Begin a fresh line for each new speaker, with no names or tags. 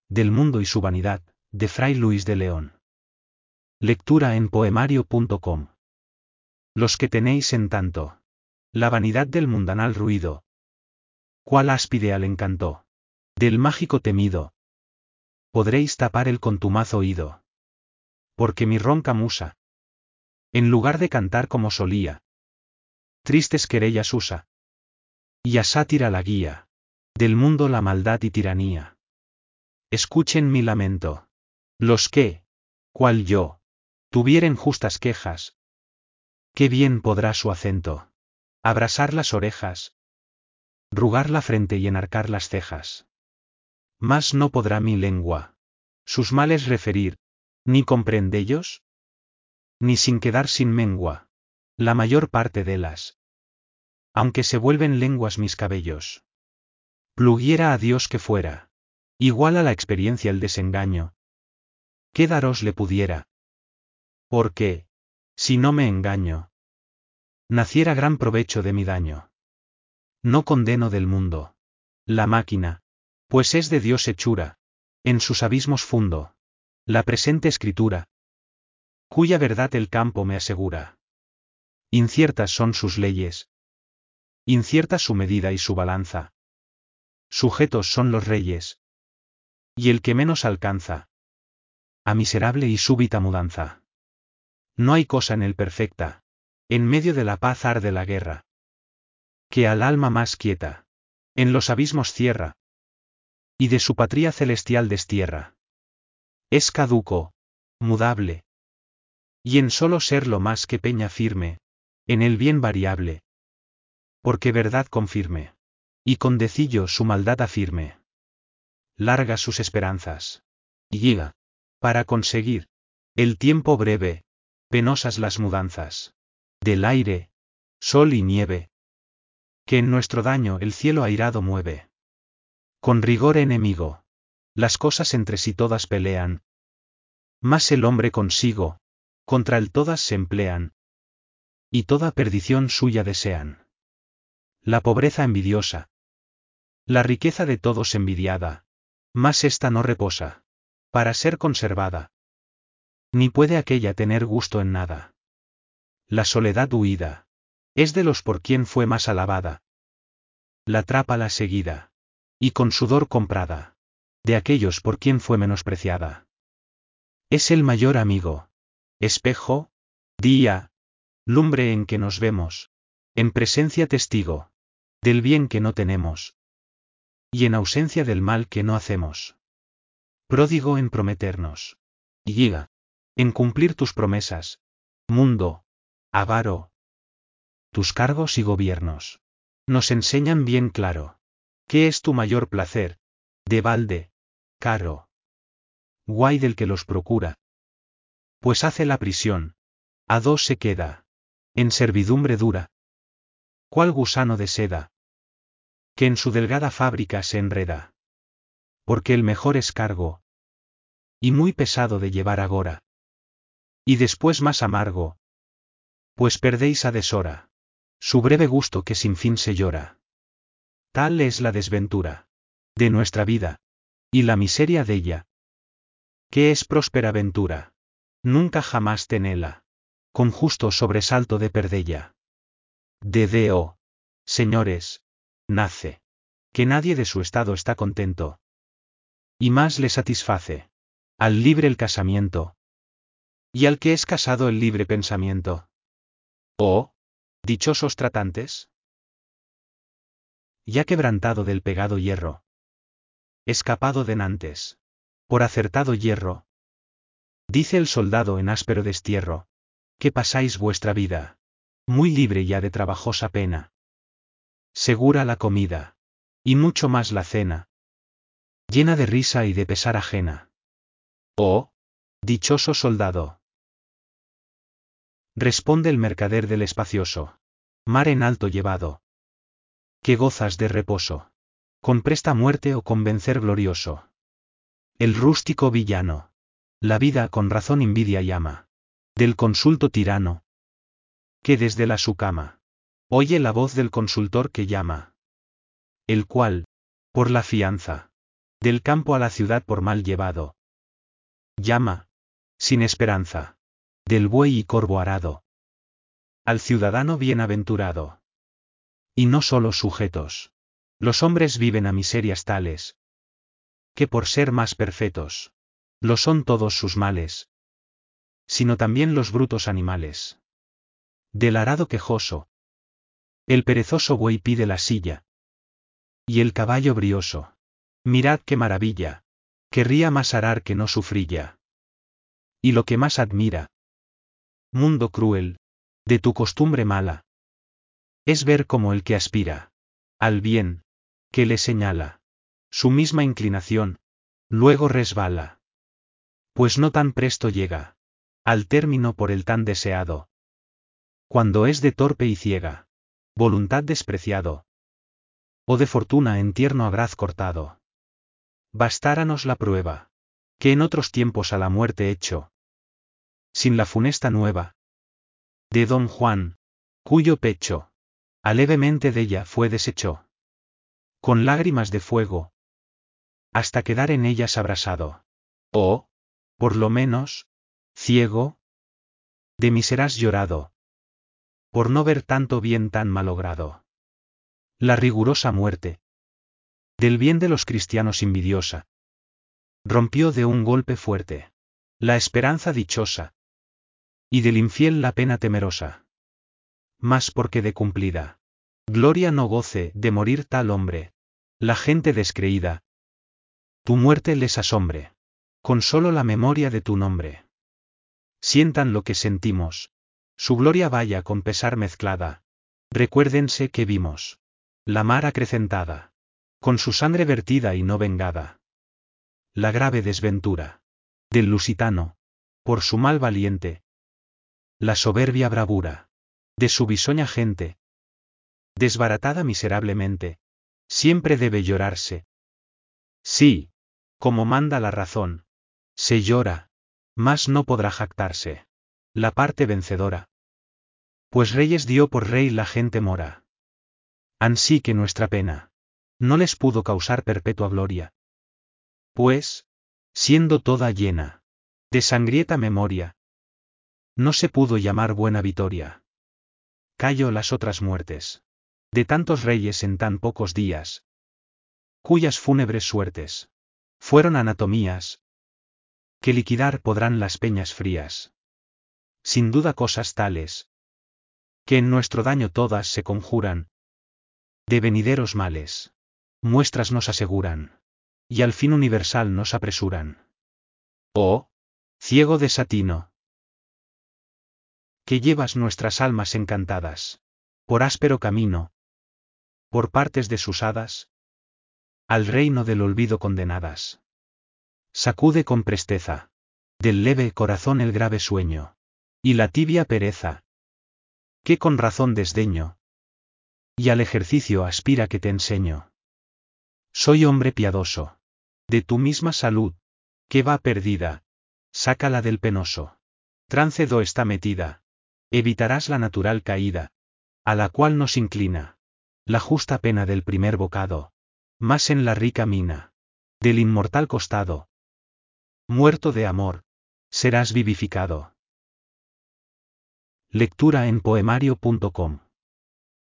del mundo y su vanidad, de Fray Luis de León. Lectura en poemario.com. Los que tenéis en tanto la vanidad del mundanal ruido, cuál áspide al encanto del mágico temido, podréis tapar el contumaz oído. Porque mi ronca musa, en lugar de cantar como solía, tristes querellas usa, y a sátira la guía, del mundo la maldad y tiranía. Escuchen mi lamento, los que, cual yo, tuvieren justas quejas, qué bien podrá su acento abrasar las orejas, rugar la frente y enarcar las cejas. Mas no podrá mi lengua sus males referir, ni comprendellos, ni sin quedar sin mengua la mayor parte delas. Aunque se vuelven lenguas mis cabellos, pluguiera a Dios que fuera igual a la experiencia el desengaño, ¿qué daros le pudiera? Porque, si no me engaño, naciera gran provecho de mi daño. No condeno del mundo la máquina, pues es de Dios hechura, en sus abismos fundo la presente escritura, cuya verdad el campo me asegura. Inciertas son sus leyes, incierta su medida y su balanza. Sujetos son los reyes, y el que menos alcanza a miserable y súbita mudanza. No hay cosa en él perfecta, en medio de la paz arde la guerra, que al alma más quieta en los abismos cierra, y de su patria celestial destierra. Es caduco, mudable, y en solo ser lo más que peña firme, en el bien variable, porque verdad confirme, y con decillo su maldad afirme. Larga sus esperanzas, y llega, para conseguir, el tiempo breve, penosas las mudanzas, del aire, sol y nieve, que en nuestro daño el cielo airado mueve. Con rigor enemigo, las cosas entre sí todas pelean, mas el hombre consigo, contra el todas se emplean, y toda perdición suya desean. La pobreza envidiosa, la riqueza de todos envidiada, mas ésta no reposa para ser conservada, ni puede aquella tener gusto en nada. La soledad huida es de los por quien fue más alabada. La trápala seguida, y con sudor comprada, de aquellos por quien fue menospreciada. Es el mayor amigo, espejo, día, lumbre en que nos vemos, en presencia testigo del bien que no tenemos, y en ausencia del mal que no hacemos. Pródigo en prometernos, y llega, en cumplir tus promesas, mundo, avaro. Tus cargos y gobiernos nos enseñan bien claro, ¿qué es tu mayor placer? De balde, caro. Guay del que los procura, pues hace la prisión, a dos se queda, en servidumbre dura. ¿Cuál gusano de seda, que en su delgada fábrica se enreda? Porque el mejor es cargo, y muy pesado de llevar agora, y después más amargo, pues perdéis a deshora su breve gusto que sin fin se llora. Tal es la desventura de nuestra vida, y la miseria de ella. ¿Qué es próspera ventura? Nunca jamás tenela, con justo sobresalto de perdella. D.D.O. Señores, nace, que nadie de su estado está contento, y más le satisface al libre el casamiento, y al que es casado el libre pensamiento. Oh, dichosos tratantes, ya quebrantado del pegado hierro, escapado de Nantes, por acertado hierro, dice el soldado en áspero destierro, que pasáis vuestra vida muy libre ya de trabajosa pena. Segura la comida, y mucho más la cena, llena de risa y de pesar ajena. Oh, dichoso soldado. Responde el mercader del espacioso mar en alto llevado, que gozas de reposo, con presta muerte o con vencer glorioso. El rústico villano, la vida con razón envidia llama, del consulto tirano, que desde la su cama, oye la voz del consultor que llama, el cual, por la fianza del campo a la ciudad por mal llevado. Llama, sin esperanza, del buey y corvo arado, al ciudadano bienaventurado. Y no solo sujetos. Los hombres viven a miserias tales, que por ser más perfectos, lo son todos sus males, sino también los brutos animales. Del arado quejoso, el perezoso buey pide la silla, y el caballo brioso, mirad qué maravilla, querría más arar que no sufrilla. Y lo que más admira, mundo cruel, de tu costumbre mala, es ver como el que aspira al bien, que le señala su misma inclinación, luego resbala. Pues no tan presto llega al término por el tan deseado. Cuando es de torpe y ciega voluntad despreciado, o de fortuna en tierno agraz cortado. Bastáranos la prueba, que en otros tiempos a la muerte echó, sin la funesta nueva, de don Juan, cuyo pecho, alevemente della fue deshecho, con lágrimas de fuego, hasta quedar en ellas abrasado. O, por lo menos, ciego, de mí serás llorado, por no ver tanto bien tan malogrado. La rigurosa muerte, del bien de los cristianos invidiosa, rompió de un golpe fuerte la esperanza dichosa, y del infiel la pena temerosa. Mas porque de cumplida gloria no goce de morir tal hombre, la gente descreída, tu muerte les asombre, con solo la memoria de tu nombre. Sientan lo que sentimos, su gloria vaya con pesar mezclada, recuérdense que vimos la mar acrecentada, con su sangre vertida y no vengada. La grave desventura del lusitano, por su mal valiente, la soberbia bravura de su bisoña gente, desbaratada miserablemente, siempre debe llorarse. Sí, como manda la razón, se llora, mas no podrá jactarse la parte vencedora. Pues reyes dio por rey la gente mora. Ansí que nuestra pena no les pudo causar perpetua gloria. Pues, siendo toda llena de sangrienta memoria, no se pudo llamar buena vitoria. Callo las otras muertes de tantos reyes en tan pocos días, cuyas fúnebres suertes fueron anatomías que liquidar podrán las peñas frías. Sin duda cosas tales, que en nuestro daño todas se conjuran, de venideros males, muestras nos aseguran, y al fin universal nos apresuran. Oh, ciego desatino, que llevas nuestras almas encantadas, por áspero camino, por partes desusadas, al reino del olvido condenadas. Sacude con presteza del leve corazón el grave sueño, y la tibia pereza, que con razón desdeño, y al ejercicio aspira que te enseño. Soy hombre piadoso, de tu misma salud, que va perdida, sácala del penoso trance do está metida, evitarás la natural caída, a la cual nos inclina la justa pena del primer bocado, más en la rica mina del inmortal costado. Muerto de amor, serás vivificado. Lectura en poemario.com